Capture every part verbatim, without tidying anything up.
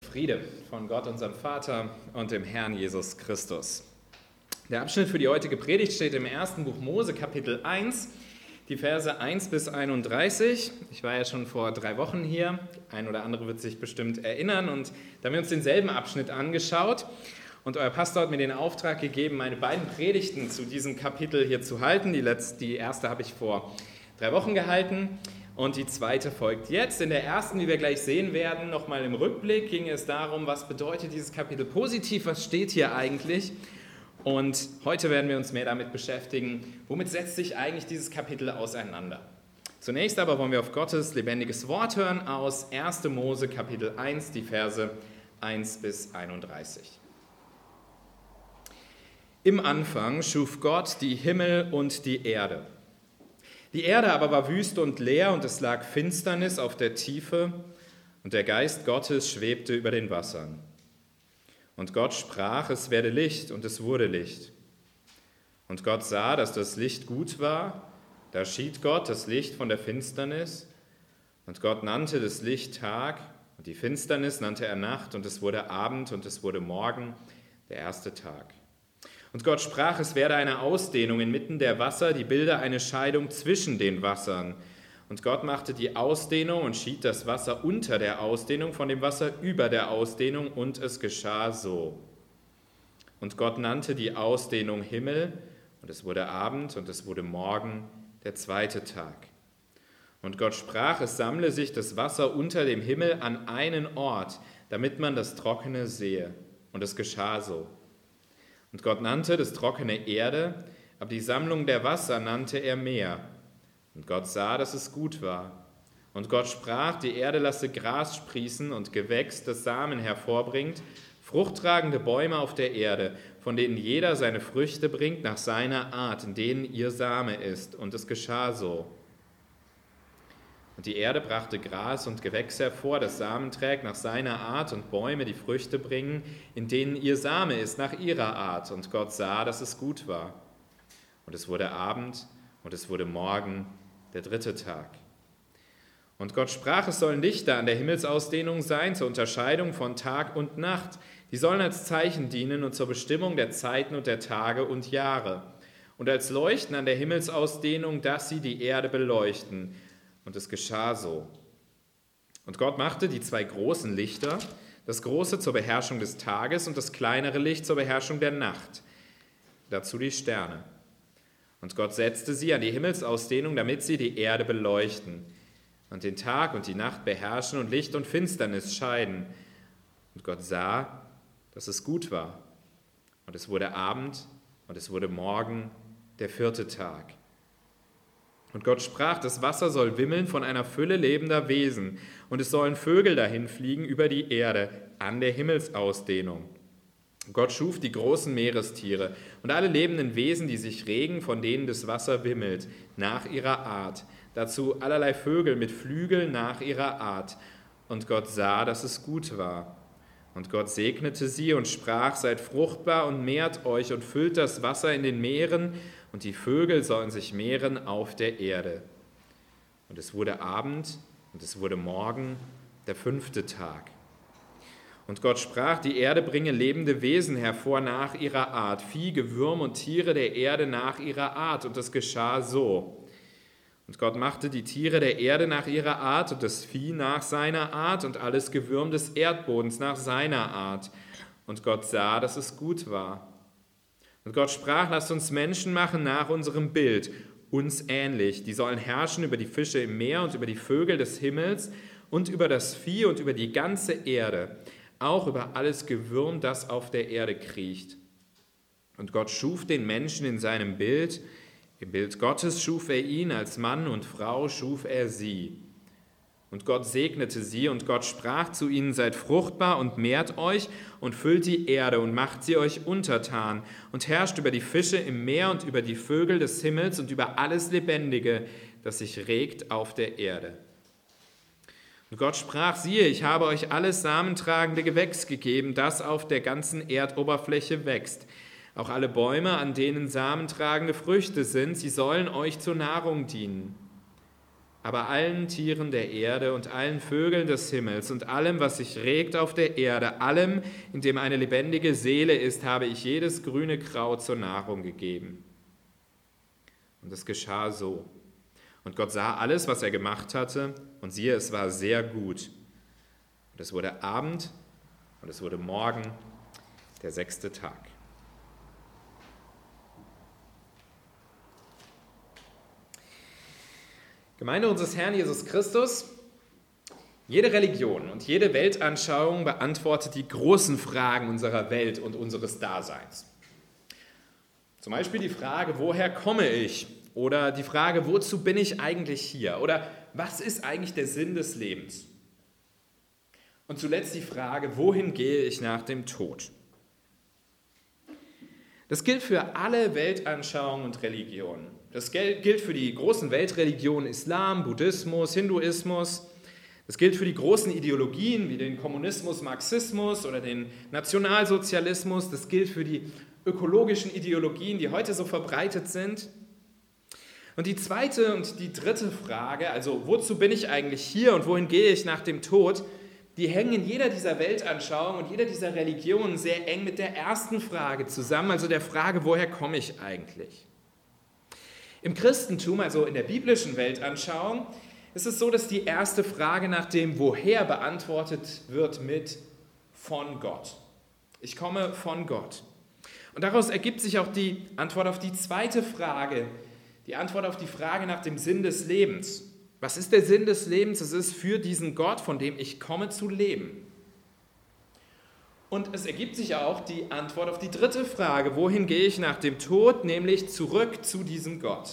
Friede von Gott, unserem Vater und dem Herrn Jesus Christus. Der Abschnitt für die heutige Predigt steht im ersten Buch Mose, Kapitel eins, die Verse eins bis einunddreißig. Ich war ja schon vor drei Wochen hier, ein oder andere wird sich bestimmt erinnern, und da haben wir uns denselben Abschnitt angeschaut. Und euer Pastor hat mir den Auftrag gegeben, meine beiden Predigten zu diesem Kapitel hier zu halten. Die, letzte, die erste habe ich vor drei Wochen gehalten. Und die zweite folgt jetzt. In der ersten, wie wir gleich sehen werden, nochmal im Rückblick, ging es darum, was bedeutet dieses Kapitel positiv, was steht hier eigentlich. Und heute werden wir uns mehr damit beschäftigen, womit setzt sich eigentlich dieses Kapitel auseinander. Zunächst aber wollen wir auf Gottes lebendiges Wort hören aus erster Mose Kapitel eins, die Verse eins bis einunddreißig. Im Anfang schuf Gott die Himmel und die Erde. Die Erde aber war wüst und leer, und es lag Finsternis auf der Tiefe, und der Geist Gottes schwebte über den Wassern. Und Gott sprach, es werde Licht, und es wurde Licht. Und Gott sah, dass das Licht gut war, da schied Gott das Licht von der Finsternis, und Gott nannte das Licht Tag, und die Finsternis nannte er Nacht, und es wurde Abend, und es wurde Morgen, der erste Tag. Und Gott sprach, es werde eine Ausdehnung inmitten der Wasser, die bilde eine Scheidung zwischen den Wassern. Und Gott machte die Ausdehnung und schied das Wasser unter der Ausdehnung von dem Wasser über der Ausdehnung, und es geschah so. Und Gott nannte die Ausdehnung Himmel, und es wurde Abend, und es wurde Morgen, der zweite Tag. Und Gott sprach, es sammle sich das Wasser unter dem Himmel an einen Ort, damit man das Trockene sehe. Und es geschah so. Und Gott nannte das Trockene Erde, aber die Sammlung der Wasser nannte er Meer. Und Gott sah, dass es gut war. Und Gott sprach, die Erde lasse Gras sprießen und Gewächs, das Samen hervorbringt, fruchttragende Bäume auf der Erde, von denen jeder seine Früchte bringt nach seiner Art, in denen ihr Same ist. Und es geschah so. Und die Erde brachte Gras und Gewächs hervor, das Samen trägt nach seiner Art, und Bäume, die Früchte bringen, in denen ihr Same ist, nach ihrer Art. Und Gott sah, dass es gut war. Und es wurde Abend, und es wurde Morgen, der dritte Tag. Und Gott sprach, es sollen Lichter an der Himmelsausdehnung sein, zur Unterscheidung von Tag und Nacht. Die sollen als Zeichen dienen und zur Bestimmung der Zeiten und der Tage und Jahre. Und als Leuchten an der Himmelsausdehnung, dass sie die Erde beleuchten. Und es geschah so. Und Gott machte die zwei großen Lichter, das große zur Beherrschung des Tages und das kleinere Licht zur Beherrschung der Nacht, dazu die Sterne. Und Gott setzte sie an die Himmelsausdehnung, damit sie die Erde beleuchten und den Tag und die Nacht beherrschen und Licht und Finsternis scheiden. Und Gott sah, dass es gut war. Und es wurde Abend, und es wurde Morgen, der vierte Tag. Und Gott sprach, das Wasser soll wimmeln von einer Fülle lebender Wesen, und es sollen Vögel dahin fliegen über die Erde an der Himmelsausdehnung. Gott schuf die großen Meerestiere und alle lebenden Wesen, die sich regen, von denen das Wasser wimmelt, nach ihrer Art. Dazu allerlei Vögel mit Flügeln nach ihrer Art. Und Gott sah, dass es gut war. Und Gott segnete sie und sprach, seid fruchtbar und mehrt euch und füllt das Wasser in den Meeren, und die Vögel sollen sich mehren auf der Erde. Und es wurde Abend, und es wurde Morgen, der fünfte Tag. Und Gott sprach, die Erde bringe lebende Wesen hervor nach ihrer Art, Vieh, Gewürm und Tiere der Erde nach ihrer Art. Und es geschah so. Und Gott machte die Tiere der Erde nach ihrer Art und das Vieh nach seiner Art und alles Gewürm des Erdbodens nach seiner Art. Und Gott sah, dass es gut war. Und Gott sprach, lasst uns Menschen machen nach unserem Bild, uns ähnlich. Die sollen herrschen über die Fische im Meer und über die Vögel des Himmels und über das Vieh und über die ganze Erde, auch über alles Gewürm, das auf der Erde kriecht. Und Gott schuf den Menschen in seinem Bild. Im Bild Gottes schuf er ihn, als Mann und Frau schuf er sie. Und Gott segnete sie, und Gott sprach zu ihnen, seid fruchtbar und mehrt euch und füllt die Erde und macht sie euch untertan und herrscht über die Fische im Meer und über die Vögel des Himmels und über alles Lebendige, das sich regt auf der Erde. Und Gott sprach, siehe, ich habe euch alles samentragende Gewächs gegeben, das auf der ganzen Erdoberfläche wächst. Auch alle Bäume, an denen samentragende Früchte sind, sie sollen euch zur Nahrung dienen. Aber allen Tieren der Erde und allen Vögeln des Himmels und allem, was sich regt auf der Erde, allem, in dem eine lebendige Seele ist, habe ich jedes grüne Kraut zur Nahrung gegeben. Und es geschah so. Und Gott sah alles, was er gemacht hatte, und siehe, es war sehr gut. Und es wurde Abend und es wurde Morgen, der sechste Tag. Gemeinde unseres Herrn Jesus Christus, jede Religion und jede Weltanschauung beantwortet die großen Fragen unserer Welt und unseres Daseins. Zum Beispiel die Frage, woher komme ich? Oder die Frage, wozu bin ich eigentlich hier? Oder was ist eigentlich der Sinn des Lebens? Und zuletzt die Frage, wohin gehe ich nach dem Tod? Das gilt für alle Weltanschauungen und Religionen. Das gilt für die großen Weltreligionen Islam, Buddhismus, Hinduismus. Das gilt für die großen Ideologien wie den Kommunismus, Marxismus oder den Nationalsozialismus. Das gilt für die ökologischen Ideologien, die heute so verbreitet sind. Und die zweite und die dritte Frage, also wozu bin ich eigentlich hier und wohin gehe ich nach dem Tod, die hängen in jeder dieser Weltanschauungen und jeder dieser Religionen sehr eng mit der ersten Frage zusammen, also der Frage, woher komme ich eigentlich? Im Christentum, also in der biblischen Weltanschauung, ist es so, dass die erste Frage nach dem Woher beantwortet wird mit von Gott. Ich komme von Gott. Und daraus ergibt sich auch die Antwort auf die zweite Frage, die Antwort auf die Frage nach dem Sinn des Lebens. Was ist der Sinn des Lebens? Es ist für diesen Gott, von dem ich komme, zu leben. Und es ergibt sich auch die Antwort auf die dritte Frage, wohin gehe ich nach dem Tod, nämlich zurück zu diesem Gott.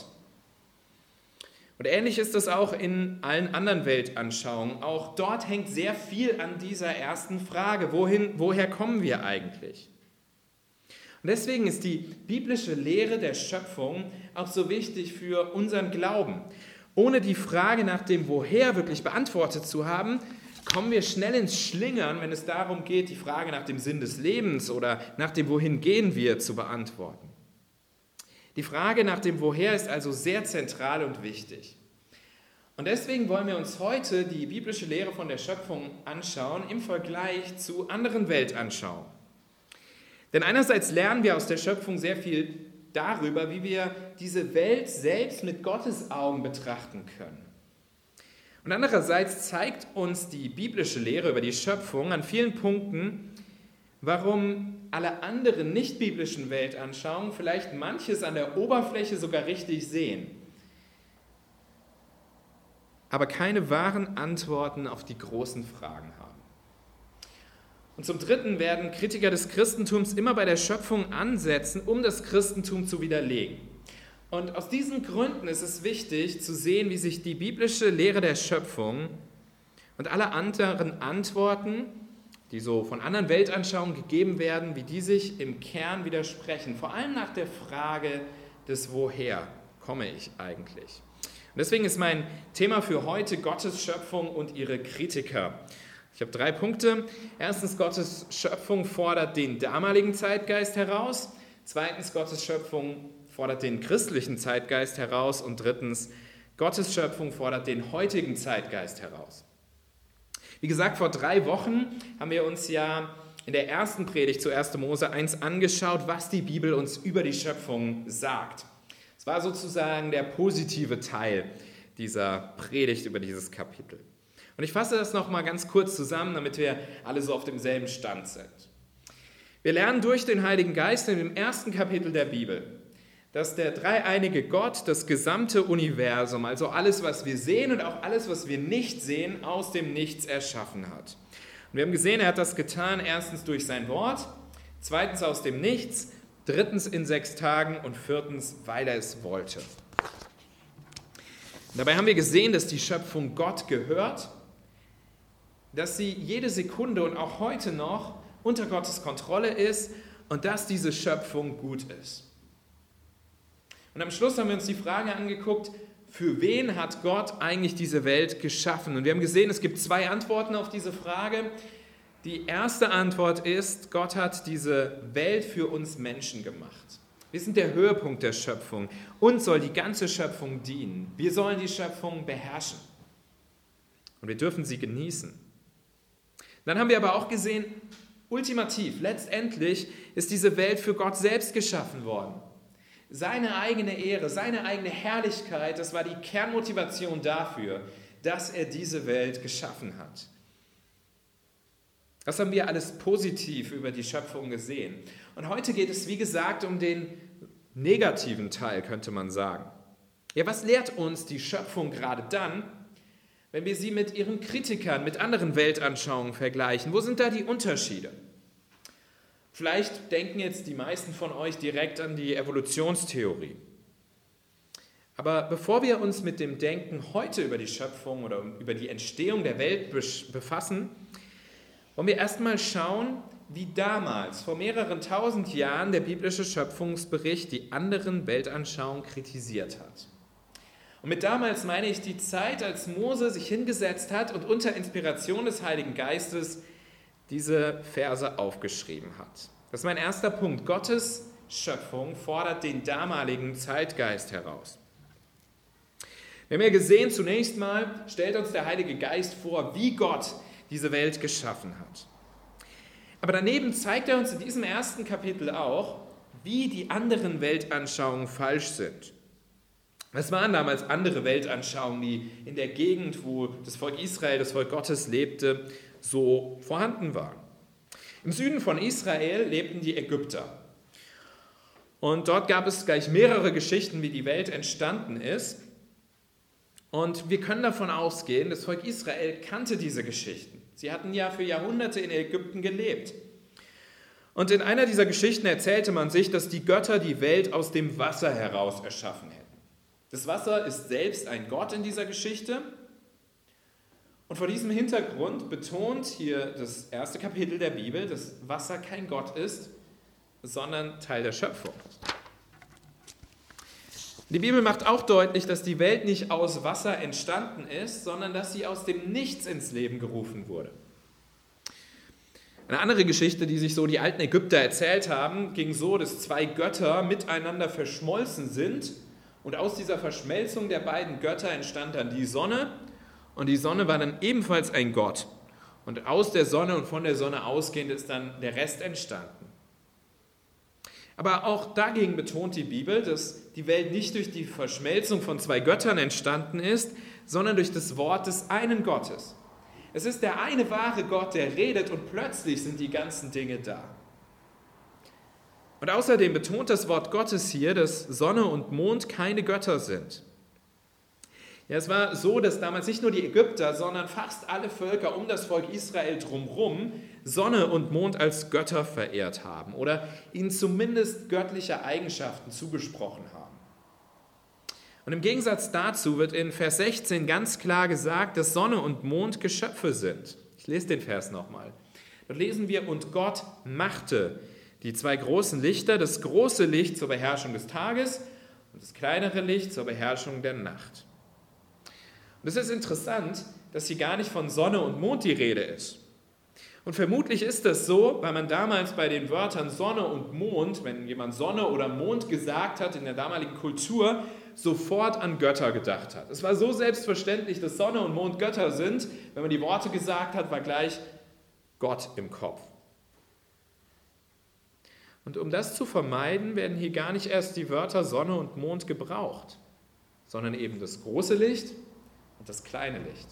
Und ähnlich ist das auch in allen anderen Weltanschauungen. Auch dort hängt sehr viel an dieser ersten Frage, wohin, woher kommen wir eigentlich? Und deswegen ist die biblische Lehre der Schöpfung auch so wichtig für unseren Glauben. Ohne die Frage nach dem Woher wirklich beantwortet zu haben, kommen wir schnell ins Schlingern, wenn es darum geht, die Frage nach dem Sinn des Lebens oder nach dem Wohin gehen wir zu beantworten. Die Frage nach dem Woher ist also sehr zentral und wichtig. Und deswegen wollen wir uns heute die biblische Lehre von der Schöpfung anschauen im Vergleich zu anderen Weltanschauungen. Denn einerseits lernen wir aus der Schöpfung sehr viel darüber, wie wir diese Welt selbst mit Gottes Augen betrachten können. Und andererseits zeigt uns die biblische Lehre über die Schöpfung an vielen Punkten, warum alle anderen nicht-biblischen Weltanschauungen vielleicht manches an der Oberfläche sogar richtig sehen, aber keine wahren Antworten auf die großen Fragen haben. Und zum Dritten werden Kritiker des Christentums immer bei der Schöpfung ansetzen, um das Christentum zu widerlegen. Und aus diesen Gründen ist es wichtig zu sehen, wie sich die biblische Lehre der Schöpfung und alle anderen Antworten, die so von anderen Weltanschauungen gegeben werden, wie die sich im Kern widersprechen. Vor allem nach der Frage des Woher komme ich eigentlich. Und deswegen ist mein Thema für heute Gottes Schöpfung und ihre Kritiker. Ich habe drei Punkte. Erstens, Gottes Schöpfung fordert den damaligen Zeitgeist heraus. Zweitens, Gottes Schöpfung fordert den christlichen Zeitgeist heraus. Und drittens, Gottes Schöpfung fordert den heutigen Zeitgeist heraus. Wie gesagt, vor drei Wochen haben wir uns ja in der ersten Predigt zu erster Mose eins angeschaut, was die Bibel uns über die Schöpfung sagt. Es war sozusagen der positive Teil dieser Predigt über dieses Kapitel. Und ich fasse das nochmal ganz kurz zusammen, damit wir alle so auf demselben Stand sind. Wir lernen durch den Heiligen Geist in dem ersten Kapitel der Bibel, dass der dreieinige Gott das gesamte Universum, also alles, was wir sehen und auch alles, was wir nicht sehen, aus dem Nichts erschaffen hat. Und wir haben gesehen, er hat das getan, erstens durch sein Wort, zweitens aus dem Nichts, drittens in sechs Tagen und viertens, weil er es wollte. Und dabei haben wir gesehen, dass die Schöpfung Gott gehört, dass sie jede Sekunde und auch heute noch unter Gottes Kontrolle ist und dass diese Schöpfung gut ist. Und am Schluss haben wir uns die Frage angeguckt, für wen hat Gott eigentlich diese Welt geschaffen? Und wir haben gesehen, es gibt zwei Antworten auf diese Frage. Die erste Antwort ist, Gott hat diese Welt für uns Menschen gemacht. Wir sind der Höhepunkt der Schöpfung. Uns soll die ganze Schöpfung dienen. Wir sollen die Schöpfung beherrschen. und wir dürfen sie genießen. Dann haben wir aber auch gesehen, ultimativ, letztendlich ist diese Welt für Gott selbst geschaffen worden. Seine eigene Ehre, seine eigene Herrlichkeit, das war die Kernmotivation dafür, dass er diese Welt geschaffen hat. Das haben wir alles positiv über die Schöpfung gesehen. Und heute geht es, wie gesagt, um den negativen Teil, könnte man sagen. Ja, was lehrt uns die Schöpfung gerade dann, wenn wir sie mit ihren Kritikern, mit anderen Weltanschauungen vergleichen? Wo sind da die Unterschiede? Vielleicht denken jetzt die meisten von euch direkt an die Evolutionstheorie. Aber bevor wir uns mit dem Denken heute über die Schöpfung oder über die Entstehung der Welt befassen, wollen wir erstmal schauen, wie damals, vor mehreren tausend Jahren, der biblische Schöpfungsbericht die anderen Weltanschauungen kritisiert hat. Und mit damals meine ich die Zeit, als Mose sich hingesetzt hat und unter Inspiration des Heiligen Geistes diese Verse aufgeschrieben hat. Das ist mein erster Punkt. Gottes Schöpfung fordert den damaligen Zeitgeist heraus. Wir haben ja gesehen, zunächst mal stellt uns der Heilige Geist vor, wie Gott diese Welt geschaffen hat. Aber daneben zeigt er uns in diesem ersten Kapitel auch, wie die anderen Weltanschauungen falsch sind. Es waren damals andere Weltanschauungen, die in der Gegend, wo das Volk Israel, das Volk Gottes lebte, so vorhanden waren. Im Süden von Israel lebten die Ägypter. Und dort gab es gleich mehrere Geschichten, wie die Welt entstanden ist. Und wir können davon ausgehen, das Volk Israel kannte diese Geschichten. Sie hatten ja für Jahrhunderte in Ägypten gelebt. Und in einer dieser Geschichten erzählte man sich, dass die Götter die Welt aus dem Wasser heraus erschaffen hätten. Das Wasser ist selbst ein Gott in dieser Geschichte. Und vor diesem Hintergrund betont hier das erste Kapitel der Bibel, dass Wasser kein Gott ist, sondern Teil der Schöpfung. Die Bibel macht auch deutlich, dass die Welt nicht aus Wasser entstanden ist, sondern dass sie aus dem Nichts ins Leben gerufen wurde. Eine andere Geschichte, die sich so die alten Ägypter erzählt haben, ging so, dass zwei Götter miteinander verschmolzen sind und aus dieser Verschmelzung der beiden Götter entstand dann die Sonne und die Sonne war dann ebenfalls ein Gott. Und aus der Sonne und von der Sonne ausgehend ist dann der Rest entstanden. Aber auch dagegen betont die Bibel, dass die Welt nicht durch die Verschmelzung von zwei Göttern entstanden ist, sondern durch das Wort des einen Gottes. Es ist der eine wahre Gott, der redet und plötzlich sind die ganzen Dinge da. Und außerdem betont das Wort Gottes hier, dass Sonne und Mond keine Götter sind. Ja, es war so, dass damals nicht nur die Ägypter, sondern fast alle Völker um das Volk Israel drumherum Sonne und Mond als Götter verehrt haben oder ihnen zumindest göttliche Eigenschaften zugesprochen haben. Und im Gegensatz dazu wird in Vers sechzehn ganz klar gesagt, dass Sonne und Mond Geschöpfe sind. Ich lese den Vers nochmal. Dort lesen wir, und Gott machte die zwei großen Lichter, das große Licht zur Beherrschung des Tages und das kleinere Licht zur Beherrschung der Nacht. Und es ist interessant, dass hier gar nicht von Sonne und Mond die Rede ist. Und vermutlich ist das so, weil man damals bei den Wörtern Sonne und Mond, wenn jemand Sonne oder Mond gesagt hat in der damaligen Kultur, sofort an Götter gedacht hat. Es war so selbstverständlich, dass Sonne und Mond Götter sind, wenn man die Worte gesagt hat, war gleich Gott im Kopf. Und um das zu vermeiden, werden hier gar nicht erst die Wörter Sonne und Mond gebraucht, sondern eben das große Licht und das kleine Licht.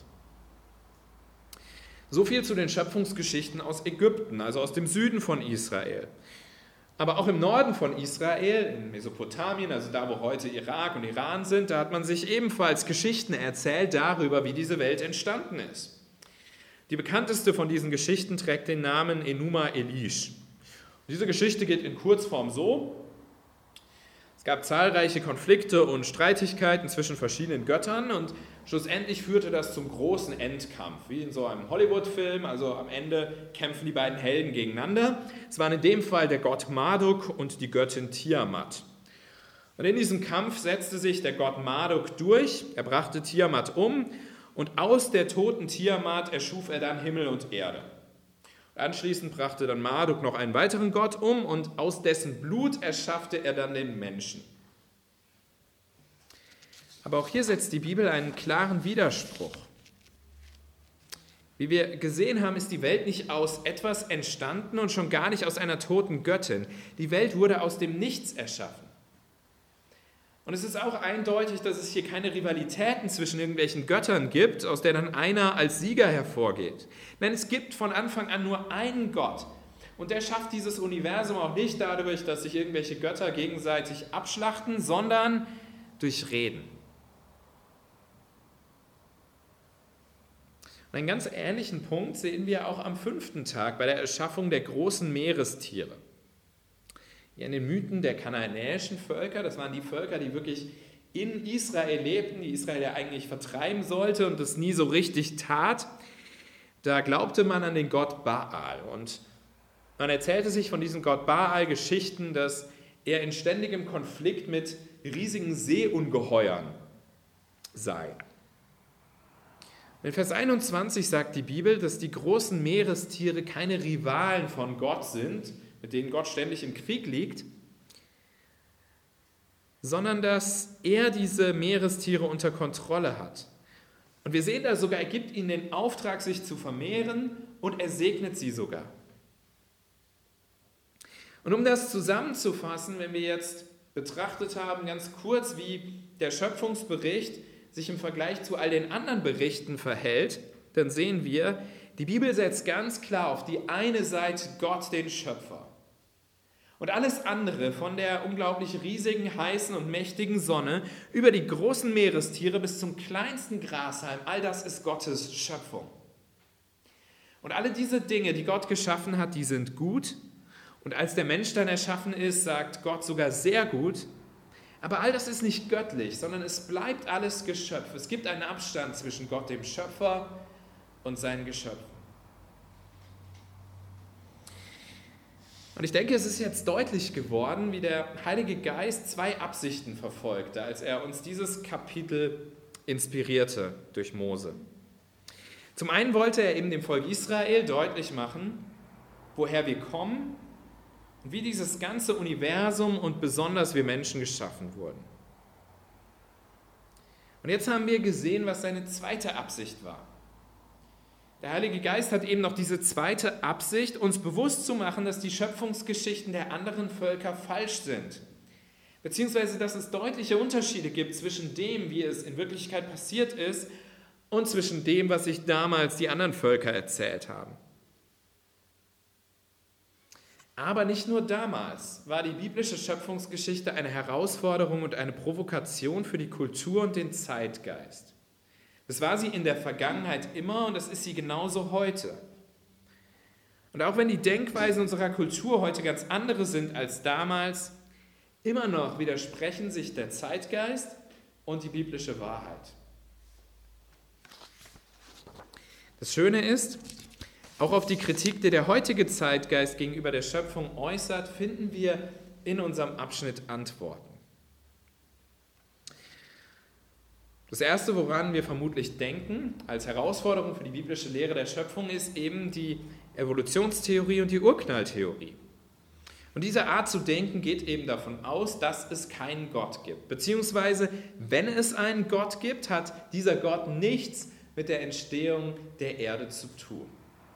So viel zu den Schöpfungsgeschichten aus Ägypten, also aus dem Süden von Israel. Aber auch im Norden von Israel, in Mesopotamien, also da, wo heute Irak und Iran sind, da hat man sich ebenfalls Geschichten erzählt darüber, wie diese Welt entstanden ist. Die bekannteste von diesen Geschichten trägt den Namen Enuma Elish. Und diese Geschichte geht in Kurzform so: Es gab zahlreiche Konflikte und Streitigkeiten zwischen verschiedenen Göttern und schlussendlich führte das zum großen Endkampf, wie in so einem Hollywood-Film. Also am Ende kämpfen die beiden Helden gegeneinander. Es waren in dem Fall der Gott Marduk und die Göttin Tiamat. Und in diesem Kampf setzte sich der Gott Marduk durch, er brachte Tiamat um und aus der toten Tiamat erschuf er dann Himmel und Erde. Anschließend brachte dann Marduk noch einen weiteren Gott um und aus dessen Blut erschaffte er dann den Menschen. Aber auch hier setzt die Bibel einen klaren Widerspruch. Wie wir gesehen haben, ist die Welt nicht aus etwas entstanden und schon gar nicht aus einer toten Göttin. Die Welt wurde aus dem Nichts erschaffen. Und es ist auch eindeutig, dass es hier keine Rivalitäten zwischen irgendwelchen Göttern gibt, aus der dann einer als Sieger hervorgeht. Nein, es gibt von Anfang an nur einen Gott. Und der schafft dieses Universum auch nicht dadurch, dass sich irgendwelche Götter gegenseitig abschlachten, sondern durch Reden. Und einen ganz ähnlichen Punkt sehen wir auch am fünften Tag bei der Erschaffung der großen Meerestiere. In den Mythen der kanaanäischen Völker, das waren die Völker, die wirklich in Israel lebten, die Israel ja eigentlich vertreiben sollte und das nie so richtig tat, da glaubte man an den Gott Baal. Und man erzählte sich von diesem Gott Baal Geschichten, dass er in ständigem Konflikt mit riesigen Seeungeheuern sei. In Vers einundzwanzig sagt die Bibel, dass die großen Meerestiere keine Rivalen von Gott sind, mit denen Gott ständig im Krieg liegt, sondern dass er diese Meerestiere unter Kontrolle hat. Und wir sehen da sogar, er gibt ihnen den Auftrag, sich zu vermehren und er segnet sie sogar. Und um das zusammenzufassen, wenn wir jetzt betrachtet haben, ganz kurz, wie der Schöpfungsbericht sich im Vergleich zu all den anderen Berichten verhält, dann sehen wir, die Bibel setzt ganz klar auf die eine Seite Gott, den Schöpfer. Und alles andere, von der unglaublich riesigen, heißen und mächtigen Sonne über die großen Meerestiere bis zum kleinsten Grashalm, all das ist Gottes Schöpfung. Und alle diese Dinge, die Gott geschaffen hat, die sind gut. Und als der Mensch dann erschaffen ist, sagt Gott sogar sehr gut. Aber all das ist nicht göttlich, sondern es bleibt alles Geschöpf. Es gibt einen Abstand zwischen Gott, dem Schöpfer, und seinen Geschöpfen. Und ich denke, es ist jetzt deutlich geworden, wie der Heilige Geist zwei Absichten verfolgte, als er uns dieses Kapitel inspirierte durch Mose. Zum einen wollte er eben dem Volk Israel deutlich machen, woher wir kommen und wie dieses ganze Universum und besonders wir Menschen geschaffen wurden. Und jetzt haben wir gesehen, was seine zweite Absicht war. Der Heilige Geist hat eben noch diese zweite Absicht, uns bewusst zu machen, dass die Schöpfungsgeschichten der anderen Völker falsch sind. Beziehungsweise, dass es deutliche Unterschiede gibt zwischen dem, wie es in Wirklichkeit passiert ist, und zwischen dem, was sich damals die anderen Völker erzählt haben. Aber nicht nur damals war die biblische Schöpfungsgeschichte eine Herausforderung und eine Provokation für die Kultur und den Zeitgeist. Das war sie in der Vergangenheit immer und das ist sie genauso heute. Und auch wenn die Denkweisen unserer Kultur heute ganz andere sind als damals, immer noch widersprechen sich der Zeitgeist und die biblische Wahrheit. Das Schöne ist, auch auf die Kritik, die der heutige Zeitgeist gegenüber der Schöpfung äußert, finden wir in unserem Abschnitt Antworten. Das Erste, woran wir vermutlich denken, als Herausforderung für die biblische Lehre der Schöpfung, ist eben die Evolutionstheorie und die Urknalltheorie. Und diese Art zu denken geht eben davon aus, dass es keinen Gott gibt. Beziehungsweise, wenn es einen Gott gibt, hat dieser Gott nichts mit der Entstehung der Erde zu tun.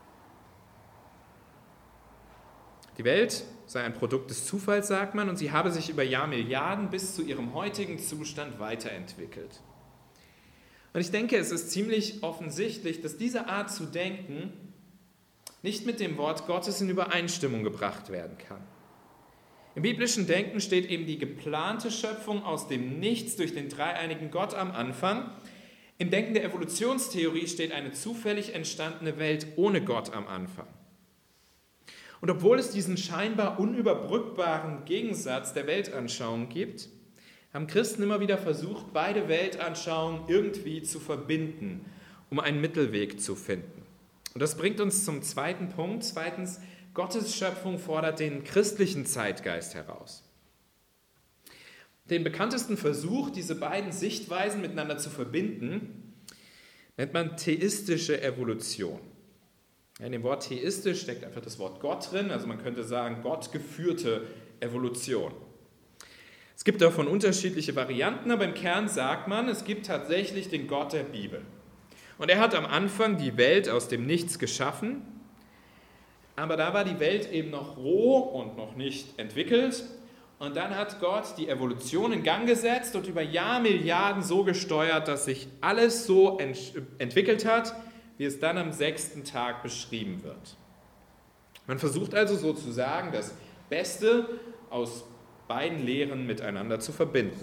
Die Welt sei ein Produkt des Zufalls, sagt man, und sie habe sich über Jahrmilliarden bis zu ihrem heutigen Zustand weiterentwickelt. Und ich denke, es ist ziemlich offensichtlich, dass diese Art zu denken nicht mit dem Wort Gottes in Übereinstimmung gebracht werden kann. Im biblischen Denken steht eben die geplante Schöpfung aus dem Nichts durch den dreieinigen Gott am Anfang. Im Denken der Evolutionstheorie steht eine zufällig entstandene Welt ohne Gott am Anfang. Und obwohl es diesen scheinbar unüberbrückbaren Gegensatz der Weltanschauung gibt, haben Christen immer wieder versucht, beide Weltanschauungen irgendwie zu verbinden, um einen Mittelweg zu finden. Und das bringt uns zum zweiten Punkt. Zweitens, Gottes Schöpfung fordert den christlichen Zeitgeist heraus. Den bekanntesten Versuch, diese beiden Sichtweisen miteinander zu verbinden, nennt man theistische Evolution. In dem Wort theistisch steckt einfach das Wort Gott drin, also man könnte sagen, gottgeführte Evolution. Es gibt davon unterschiedliche Varianten, aber im Kern sagt man, es gibt tatsächlich den Gott der Bibel. Und er hat am Anfang die Welt aus dem Nichts geschaffen, aber da war die Welt eben noch roh und noch nicht entwickelt. Und dann hat Gott die Evolution in Gang gesetzt und über Jahrmilliarden so gesteuert, dass sich alles so ent- entwickelt hat, wie es dann am sechsten Tag beschrieben wird. Man versucht also sozusagen das Beste aus beiden Lehren miteinander zu verbinden.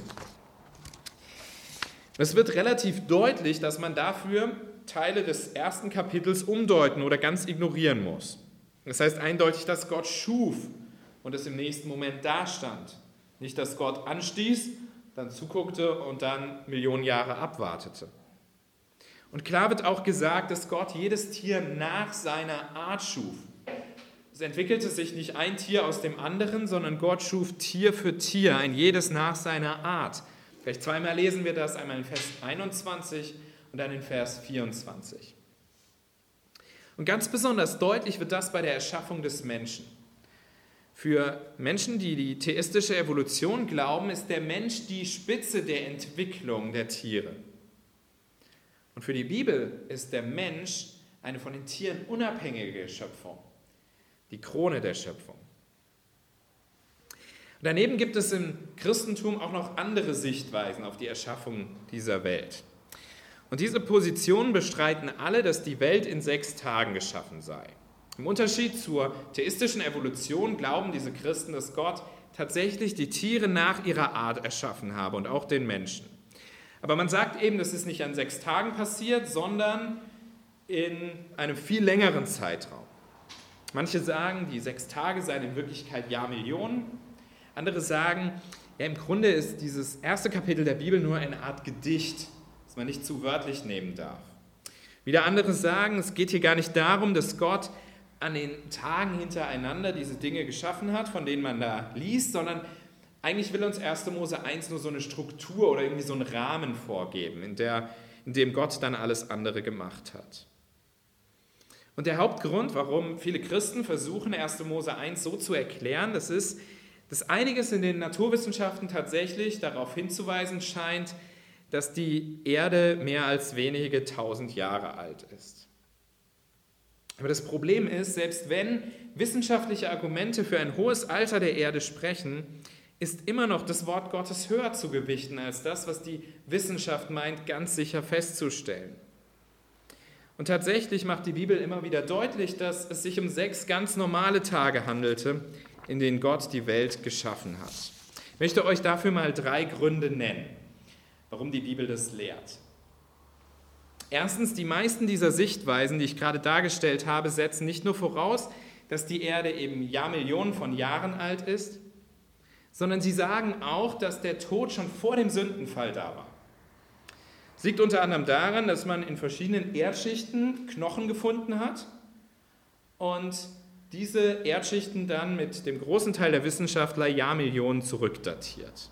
Es wird relativ deutlich, dass man dafür Teile des ersten Kapitels umdeuten oder ganz ignorieren muss. Das heißt eindeutig, dass Gott schuf und es im nächsten Moment dastand. Nicht, dass Gott anstieß, dann zuguckte und dann Millionen Jahre abwartete. Und klar wird auch gesagt, dass Gott jedes Tier nach seiner Art schuf. Es entwickelte sich nicht ein Tier aus dem anderen, sondern Gott schuf Tier für Tier, ein jedes nach seiner Art. Gleich zweimal lesen wir das, einmal in Vers einundzwanzig und dann in Vers vierundzwanzig. Und ganz besonders deutlich wird das bei der Erschaffung des Menschen. Für Menschen, die die theistische Evolution glauben, ist der Mensch die Spitze der Entwicklung der Tiere. Und für die Bibel ist der Mensch eine von den Tieren unabhängige Schöpfung, die Krone der Schöpfung. Daneben gibt es im Christentum auch noch andere Sichtweisen auf die Erschaffung dieser Welt. Und diese Positionen bestreiten alle, dass die Welt in sechs Tagen geschaffen sei. Im Unterschied zur theistischen Evolution glauben diese Christen, dass Gott tatsächlich die Tiere nach ihrer Art erschaffen habe und auch den Menschen. Aber man sagt eben, das ist nicht an sechs Tagen passiert, sondern in einem viel längeren Zeitraum. Manche sagen, die sechs Tage seien in Wirklichkeit Jahrmillionen. Andere sagen, ja, im Grunde ist dieses erste Kapitel der Bibel nur eine Art Gedicht, das man nicht zu wörtlich nehmen darf. Wieder andere sagen, es geht hier gar nicht darum, dass Gott an den Tagen hintereinander diese Dinge geschaffen hat, von denen man da liest, sondern eigentlich will uns erster Mose eins nur so eine Struktur oder irgendwie so einen Rahmen vorgeben, in, der, in dem Gott dann alles andere gemacht hat. Und der Hauptgrund, warum viele Christen versuchen, erster Mose eins so zu erklären, das ist, dass einiges in den Naturwissenschaften tatsächlich darauf hinzuweisen scheint, dass die Erde mehr als wenige tausend Jahre alt ist. Aber das Problem ist, selbst wenn wissenschaftliche Argumente für ein hohes Alter der Erde sprechen, ist immer noch das Wort Gottes höher zu gewichten als das, was die Wissenschaft meint, ganz sicher festzustellen. Und tatsächlich macht die Bibel immer wieder deutlich, dass es sich um sechs ganz normale Tage handelte, in denen Gott die Welt geschaffen hat. Ich möchte euch dafür mal drei Gründe nennen, warum die Bibel das lehrt. Erstens, die meisten dieser Sichtweisen, die ich gerade dargestellt habe, setzen nicht nur voraus, dass die Erde eben Jahrmillionen von Jahren alt ist, sondern sie sagen auch, dass der Tod schon vor dem Sündenfall da war. Es liegt unter anderem daran, dass man in verschiedenen Erdschichten Knochen gefunden hat und diese Erdschichten dann mit dem großen Teil der Wissenschaftler Jahrmillionen zurückdatiert.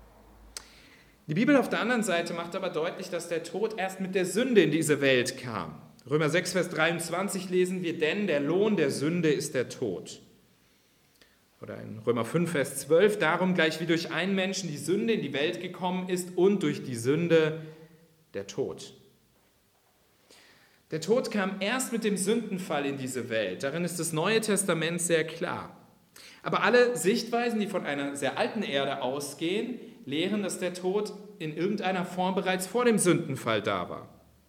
Die Bibel auf der anderen Seite macht aber deutlich, dass der Tod erst mit der Sünde in diese Welt kam. Römer sechs, Vers dreiundzwanzig lesen wir, denn der Lohn der Sünde ist der Tod. Oder in Römer fünf, Vers zwölf, darum gleich wie durch einen Menschen die Sünde in die Welt gekommen ist und durch die Sünde der Tod. Der Tod kam erst mit dem Sündenfall in diese Welt. Darin ist das Neue Testament sehr klar. Aber alle Sichtweisen, die von einer sehr alten Erde ausgehen, lehren, dass der Tod in irgendeiner Form bereits vor dem Sündenfall da war.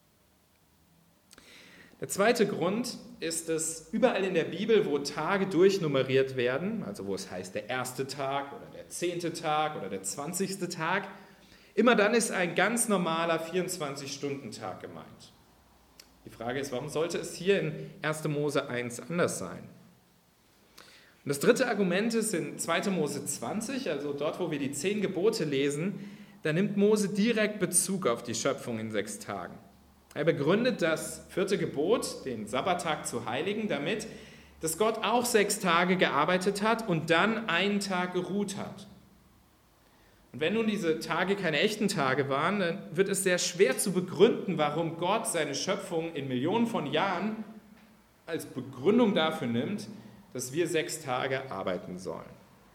Der zweite Grund ist, dass überall in der Bibel, wo Tage durchnummeriert werden, also wo es heißt der erste Tag oder der zehnte Tag oder der zwanzigste Tag, immer dann ist ein ganz normaler vierundzwanzig-Stunden-Tag gemeint. Die Frage ist, warum sollte es hier in erster Mose eins anders sein? Und das dritte Argument ist in zweiter Mose zwanzig, also dort, wo wir die zehn Gebote lesen, da nimmt Mose direkt Bezug auf die Schöpfung in sechs Tagen. Er begründet das vierte Gebot, den Sabbattag zu heiligen, damit, dass Gott auch sechs Tage gearbeitet hat und dann einen Tag geruht hat. Und wenn nun diese Tage keine echten Tage waren, dann wird es sehr schwer zu begründen, warum Gott seine Schöpfung in Millionen von Jahren als Begründung dafür nimmt, dass wir sechs Tage arbeiten sollen.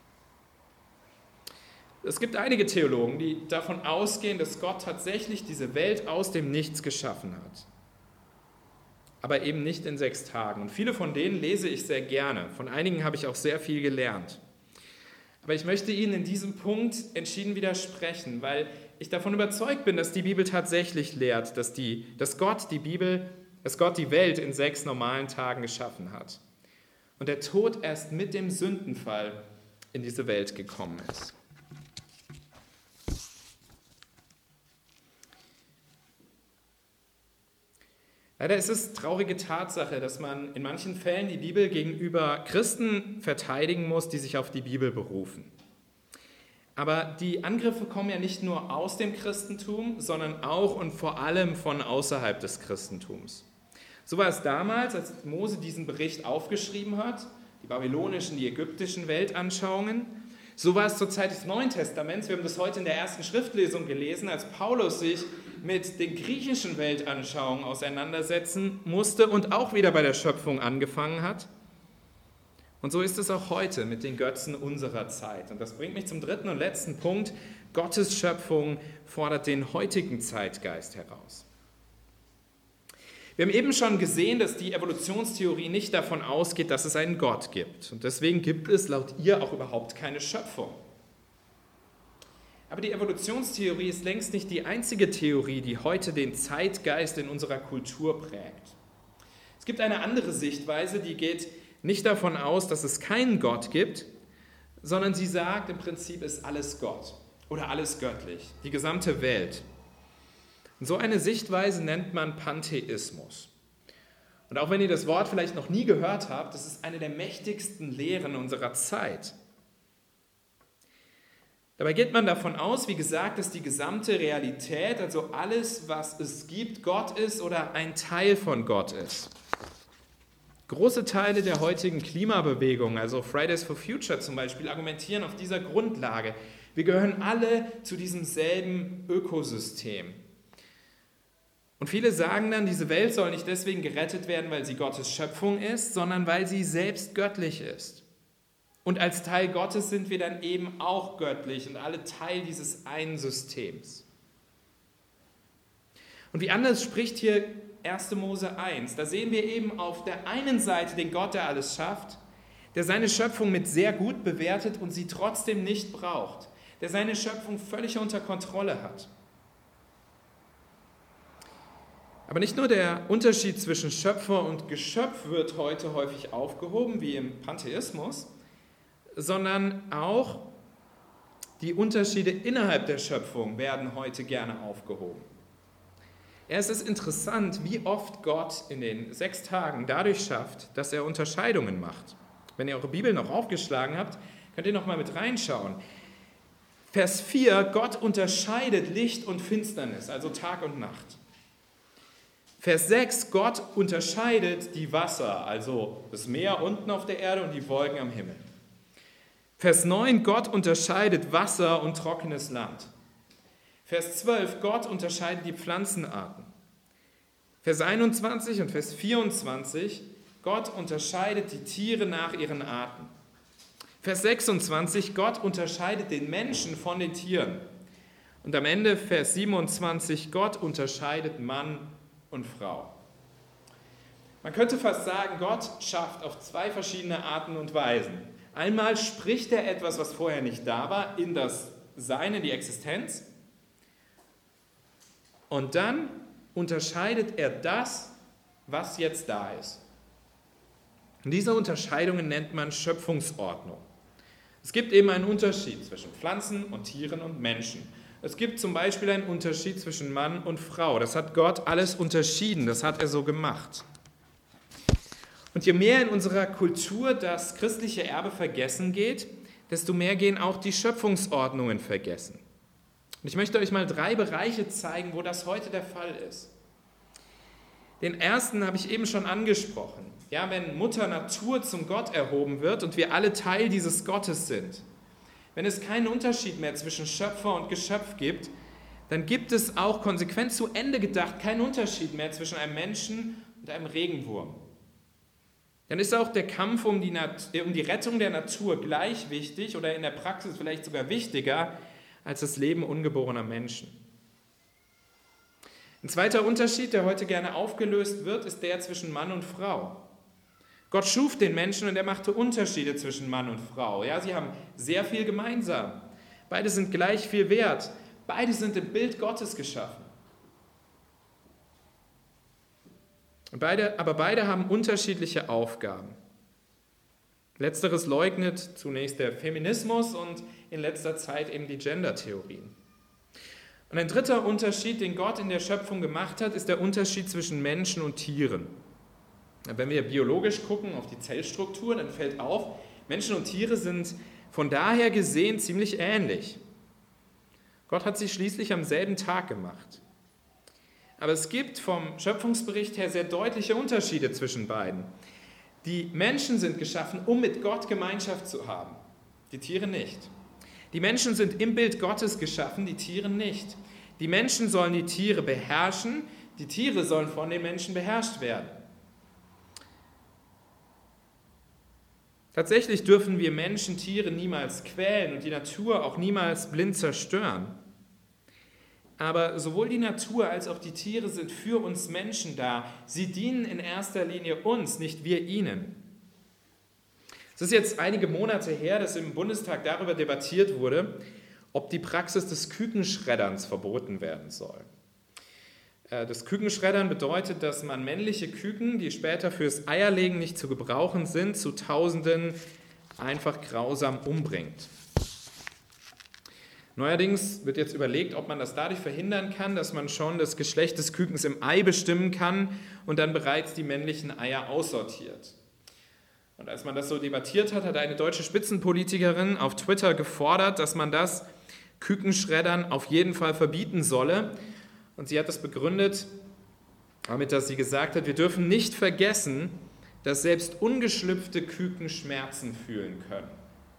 Es gibt einige Theologen, die davon ausgehen, dass Gott tatsächlich diese Welt aus dem Nichts geschaffen hat. aber eben nicht in sechs Tagen. Und viele von denen lese ich sehr gerne. Von einigen habe ich auch sehr viel gelernt. Aber ich möchte Ihnen in diesem Punkt entschieden widersprechen, weil ich davon überzeugt bin, dass die Bibel tatsächlich lehrt, dass, die, dass Gott die Bibel, dass Gott die Welt in sechs normalen Tagen geschaffen hat. Und der Tod erst mit dem Sündenfall in diese Welt gekommen ist. Leider ist es traurige Tatsache, dass man in manchen Fällen die Bibel gegenüber Christen verteidigen muss, die sich auf die Bibel berufen. Aber die Angriffe kommen ja nicht nur aus dem Christentum, sondern auch und vor allem von außerhalb des Christentums. So war es damals, als Mose diesen Bericht aufgeschrieben hat, die babylonischen, die ägyptischen Weltanschauungen. So war es zur Zeit des Neuen Testaments. Wir haben das heute in der ersten Schriftlesung gelesen, als Paulus sich mit den griechischen Weltanschauungen auseinandersetzen musste und auch wieder bei der Schöpfung angefangen hat. Und so ist es auch heute mit den Götzen unserer Zeit. Und das bringt mich zum dritten und letzten Punkt. Gottes Schöpfung fordert den heutigen Zeitgeist heraus. Wir haben eben schon gesehen, dass die Evolutionstheorie nicht davon ausgeht, dass es einen Gott gibt. Und deswegen gibt es laut ihr auch überhaupt keine Schöpfung. Aber die Evolutionstheorie ist längst nicht die einzige Theorie, die heute den Zeitgeist in unserer Kultur prägt. Es gibt eine andere Sichtweise, die geht nicht davon aus, dass es keinen Gott gibt, sondern sie sagt, im Prinzip ist alles Gott oder alles göttlich, die gesamte Welt. Und so eine Sichtweise nennt man Pantheismus. Und auch wenn ihr das Wort vielleicht noch nie gehört habt, das ist eine der mächtigsten Lehren unserer Zeit. Dabei geht man davon aus, wie gesagt, dass die gesamte Realität, also alles, was es gibt, Gott ist oder ein Teil von Gott ist. Große Teile der heutigen Klimabewegung, also Fridays for Future zum Beispiel, argumentieren auf dieser Grundlage. Wir gehören alle zu diesem selben Ökosystem. Und viele sagen dann, diese Welt soll nicht deswegen gerettet werden, weil sie Gottes Schöpfung ist, sondern weil sie selbst göttlich ist. Und als Teil Gottes sind wir dann eben auch göttlich und alle Teil dieses einen Systems. Und wie anders spricht hier erster Mose eins. Da sehen wir eben auf der einen Seite den Gott, der alles schafft, der seine Schöpfung mit sehr gut bewertet und sie trotzdem nicht braucht, der seine Schöpfung völlig unter Kontrolle hat. Aber nicht nur der Unterschied zwischen Schöpfer und Geschöpf wird heute häufig aufgehoben, wie im Pantheismus, sondern auch die Unterschiede innerhalb der Schöpfung werden heute gerne aufgehoben. Es ist interessant, wie oft Gott in den sechs Tagen dadurch schafft, dass er Unterscheidungen macht. Wenn ihr eure Bibel noch aufgeschlagen habt, könnt ihr noch mal mit reinschauen. Vers vier, Gott unterscheidet Licht und Finsternis, also Tag und Nacht. Vers sechs, Gott unterscheidet die Wasser, also das Meer unten auf der Erde und die Wolken am Himmel. Vers neun, Gott unterscheidet Wasser und trockenes Land. Vers zwölf, Gott unterscheidet die Pflanzenarten. Vers einundzwanzig und Vers vierundzwanzig, Gott unterscheidet die Tiere nach ihren Arten. Vers sechsundzwanzig, Gott unterscheidet den Menschen von den Tieren. Und am Ende Vers siebenundzwanzig, Gott unterscheidet Mann und Frau. Man könnte fast sagen, Gott schafft auf zwei verschiedene Arten und Weisen. Einmal spricht er etwas, was vorher nicht da war, in das Seine, die Existenz. Und dann unterscheidet er das, was jetzt da ist. Und diese Unterscheidungen nennt man Schöpfungsordnung. Es gibt eben einen Unterschied zwischen Pflanzen und Tieren und Menschen. Es gibt zum Beispiel einen Unterschied zwischen Mann und Frau. Das hat Gott alles unterschieden, das hat er so gemacht. Und je mehr in unserer Kultur das christliche Erbe vergessen geht, desto mehr gehen auch die Schöpfungsordnungen vergessen. Und ich möchte euch mal drei Bereiche zeigen, wo das heute der Fall ist. Den ersten habe ich eben schon angesprochen. Ja, wenn Mutter Natur zum Gott erhoben wird und wir alle Teil dieses Gottes sind, wenn es keinen Unterschied mehr zwischen Schöpfer und Geschöpf gibt, dann gibt es auch konsequent zu Ende gedacht keinen Unterschied mehr zwischen einem Menschen und einem Regenwurm. Dann ist auch der Kampf um die, Nat- um die Rettung der Natur gleich wichtig oder in der Praxis vielleicht sogar wichtiger als das Leben ungeborener Menschen. Ein zweiter Unterschied, der heute gerne aufgelöst wird, ist der zwischen Mann und Frau. Gott schuf den Menschen und er machte Unterschiede zwischen Mann und Frau. Ja, sie haben sehr viel gemeinsam. Beide sind gleich viel wert. Beide sind im Bild Gottes geschaffen. Und beide, aber beide haben unterschiedliche Aufgaben. Letzteres leugnet zunächst der Feminismus und in letzter Zeit eben die Gender-Theorien. Und ein dritter Unterschied, den Gott in der Schöpfung gemacht hat, ist der Unterschied zwischen Menschen und Tieren. Wenn wir biologisch gucken auf die Zellstruktur, dann fällt auf, Menschen und Tiere sind von daher gesehen ziemlich ähnlich. Gott hat sie schließlich am selben Tag gemacht. Aber es gibt vom Schöpfungsbericht her sehr deutliche Unterschiede zwischen beiden. Die Menschen sind geschaffen, um mit Gott Gemeinschaft zu haben, die Tiere nicht. Die Menschen sind im Bild Gottes geschaffen, die Tiere nicht. Die Menschen sollen die Tiere beherrschen, die Tiere sollen von den Menschen beherrscht werden. Tatsächlich dürfen wir Menschen Tiere niemals quälen und die Natur auch niemals blind zerstören. Aber sowohl die Natur als auch die Tiere sind für uns Menschen da. Sie dienen in erster Linie uns, nicht wir ihnen. Es ist jetzt einige Monate her, dass im Bundestag darüber debattiert wurde, ob die Praxis des Kükenschredderns verboten werden soll. Das Kükenschreddern bedeutet, dass man männliche Küken, die später fürs Eierlegen nicht zu gebrauchen sind, zu Tausenden einfach grausam umbringt. Neuerdings wird jetzt überlegt, ob man das dadurch verhindern kann, dass man schon das Geschlecht des Kükens im Ei bestimmen kann und dann bereits die männlichen Eier aussortiert. Und als man das so debattiert hat, hat eine deutsche Spitzenpolitikerin auf Twitter gefordert, dass man das Kükenschreddern auf jeden Fall verbieten solle. Und sie hat das begründet damit, dass sie gesagt hat, wir dürfen nicht vergessen, dass selbst ungeschlüpfte Küken Schmerzen fühlen können.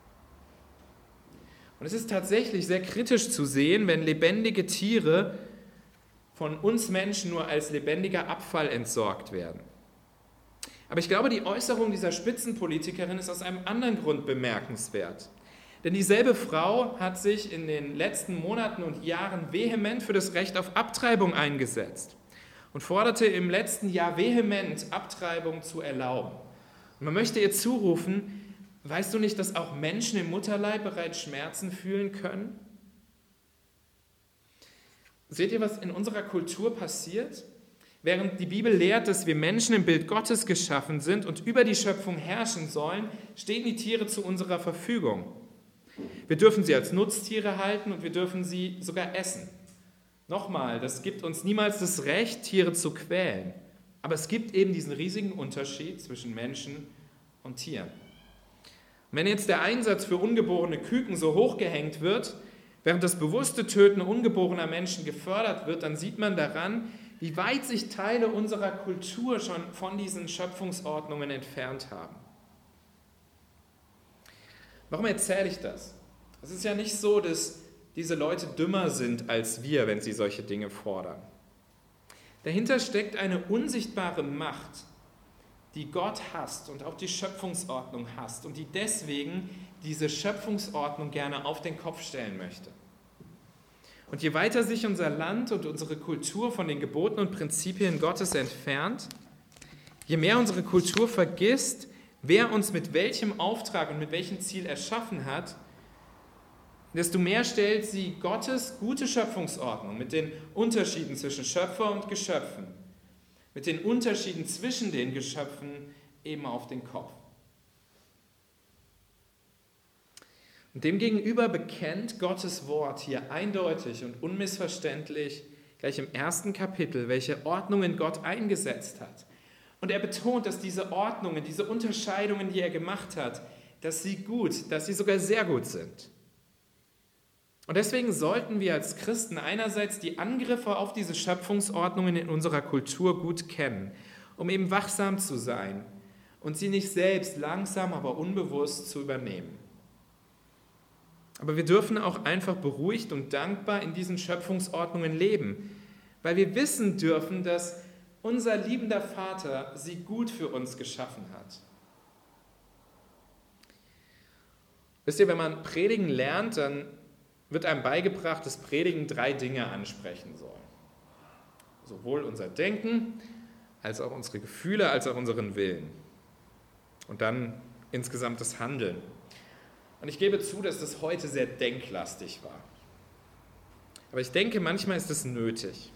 Und es ist tatsächlich sehr kritisch zu sehen, wenn lebendige Tiere von uns Menschen nur als lebendiger Abfall entsorgt werden. Aber ich glaube, die Äußerung dieser Spitzenpolitikerin ist aus einem anderen Grund bemerkenswert. Denn dieselbe Frau hat sich in den letzten Monaten und Jahren vehement für das Recht auf Abtreibung eingesetzt und forderte im letzten Jahr vehement, Abtreibung zu erlauben. Und man möchte ihr zurufen, weißt du nicht, dass auch Menschen im Mutterleib bereits Schmerzen fühlen können? Seht ihr, was in unserer Kultur passiert? Während die Bibel lehrt, dass wir Menschen im Bild Gottes geschaffen sind und über die Schöpfung herrschen sollen, stehen die Tiere zu unserer Verfügung. Wir dürfen sie als Nutztiere halten und wir dürfen sie sogar essen. Nochmal, das gibt uns niemals das Recht, Tiere zu quälen. Aber es gibt eben diesen riesigen Unterschied zwischen Menschen und Tieren. Und wenn jetzt der Einsatz für ungeborene Küken so hochgehängt wird, während das bewusste Töten ungeborener Menschen gefördert wird, dann sieht man daran, wie weit sich Teile unserer Kultur schon von diesen Schöpfungsordnungen entfernt haben. Warum erzähle ich das? Es ist ja nicht so, dass diese Leute dümmer sind als wir, wenn sie solche Dinge fordern. Dahinter steckt eine unsichtbare Macht, die Gott hasst und auch die Schöpfungsordnung hasst und die deswegen diese Schöpfungsordnung gerne auf den Kopf stellen möchte. Und je weiter sich unser Land und unsere Kultur von den Geboten und Prinzipien Gottes entfernt, je mehr unsere Kultur vergisst, wer uns mit welchem Auftrag und mit welchem Ziel erschaffen hat, desto mehr stellt sie Gottes gute Schöpfungsordnung mit den Unterschieden zwischen Schöpfer und Geschöpfen, mit den Unterschieden zwischen den Geschöpfen eben auf den Kopf. Und demgegenüber bekennt Gottes Wort hier eindeutig und unmissverständlich gleich im ersten Kapitel, welche Ordnungen Gott eingesetzt hat. Und er betont, dass diese Ordnungen, diese Unterscheidungen, die er gemacht hat, dass sie gut, dass sie sogar sehr gut sind. Und deswegen sollten wir als Christen einerseits die Angriffe auf diese Schöpfungsordnungen in unserer Kultur gut kennen, um eben wachsam zu sein und sie nicht selbst langsam, aber unbewusst zu übernehmen. Aber wir dürfen auch einfach beruhigt und dankbar in diesen Schöpfungsordnungen leben, weil wir wissen dürfen, dass unser liebender Vater sie gut für uns geschaffen hat. Wisst ihr, wenn man predigen lernt, dann wird einem beigebracht, dass Predigen drei Dinge ansprechen soll. Sowohl unser Denken, als auch unsere Gefühle, als auch unseren Willen. Und dann insgesamt das Handeln. Und ich gebe zu, dass das heute sehr denklastig war. Aber ich denke, manchmal ist es nötig.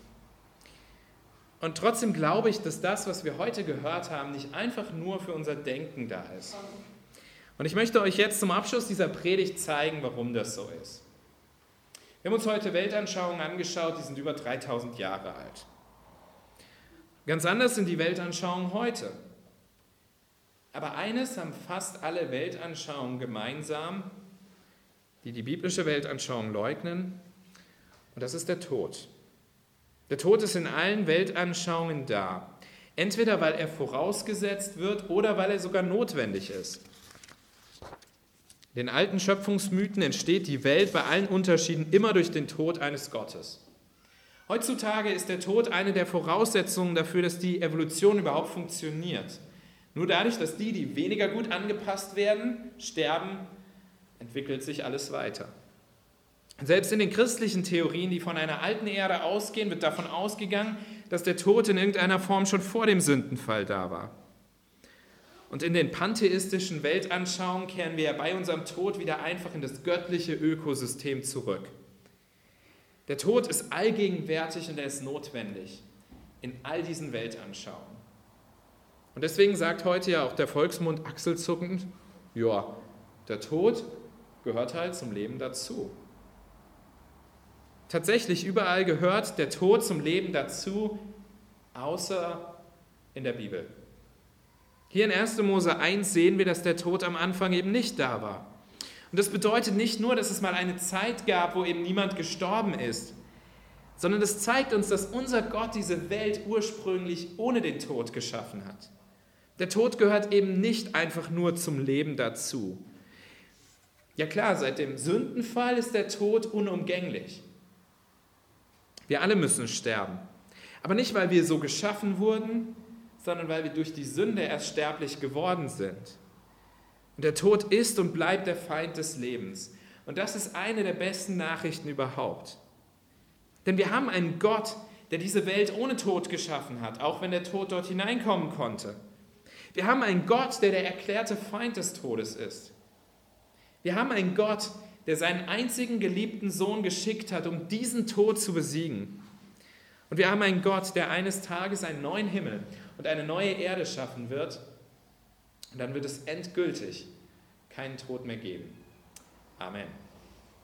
Und trotzdem glaube ich, dass das, was wir heute gehört haben, nicht einfach nur für unser Denken da ist. Und ich möchte euch jetzt zum Abschluss dieser Predigt zeigen, warum das so ist. Wir haben uns heute Weltanschauungen angeschaut, die sind über dreitausend Jahre alt. Ganz anders sind die Weltanschauungen heute. Aber eines haben fast alle Weltanschauungen gemeinsam, die die biblische Weltanschauung leugnen, und das ist der Tod. Der Tod ist in allen Weltanschauungen da. Entweder weil er vorausgesetzt wird oder weil er sogar notwendig ist. In den alten Schöpfungsmythen entsteht die Welt bei allen Unterschieden immer durch den Tod eines Gottes. Heutzutage ist der Tod eine der Voraussetzungen dafür, dass die Evolution überhaupt funktioniert. Nur dadurch, dass die, die weniger gut angepasst werden, sterben, entwickelt sich alles weiter. Selbst in den christlichen Theorien, die von einer alten Erde ausgehen, wird davon ausgegangen, dass der Tod in irgendeiner Form schon vor dem Sündenfall da war. Und in den pantheistischen Weltanschauungen kehren wir bei unserem Tod wieder einfach in das göttliche Ökosystem zurück. Der Tod ist allgegenwärtig und er ist notwendig in all diesen Weltanschauungen. Und deswegen sagt heute ja auch der Volksmund achselzuckend, ja, der Tod gehört halt zum Leben dazu. Tatsächlich überall gehört der Tod zum Leben dazu, außer in der Bibel. Hier in erster Mose eins sehen wir, dass der Tod am Anfang eben nicht da war. Und das bedeutet nicht nur, dass es mal eine Zeit gab, wo eben niemand gestorben ist, sondern das zeigt uns, dass unser Gott diese Welt ursprünglich ohne den Tod geschaffen hat. Der Tod gehört eben nicht einfach nur zum Leben dazu. Ja klar, seit dem Sündenfall ist der Tod unumgänglich. Wir alle müssen sterben. Aber nicht, weil wir so geschaffen wurden, sondern weil wir durch die Sünde erst sterblich geworden sind. Und der Tod ist und bleibt der Feind des Lebens. Und das ist eine der besten Nachrichten überhaupt. Denn wir haben einen Gott, der diese Welt ohne Tod geschaffen hat, auch wenn der Tod dort hineinkommen konnte. Wir haben einen Gott, der der erklärte Feind des Todes ist. Wir haben einen Gott, der seinen einzigen geliebten Sohn geschickt hat, um diesen Tod zu besiegen. Und wir haben einen Gott, der eines Tages einen neuen Himmel und eine neue Erde schaffen wird. Und dann wird es endgültig keinen Tod mehr geben. Amen.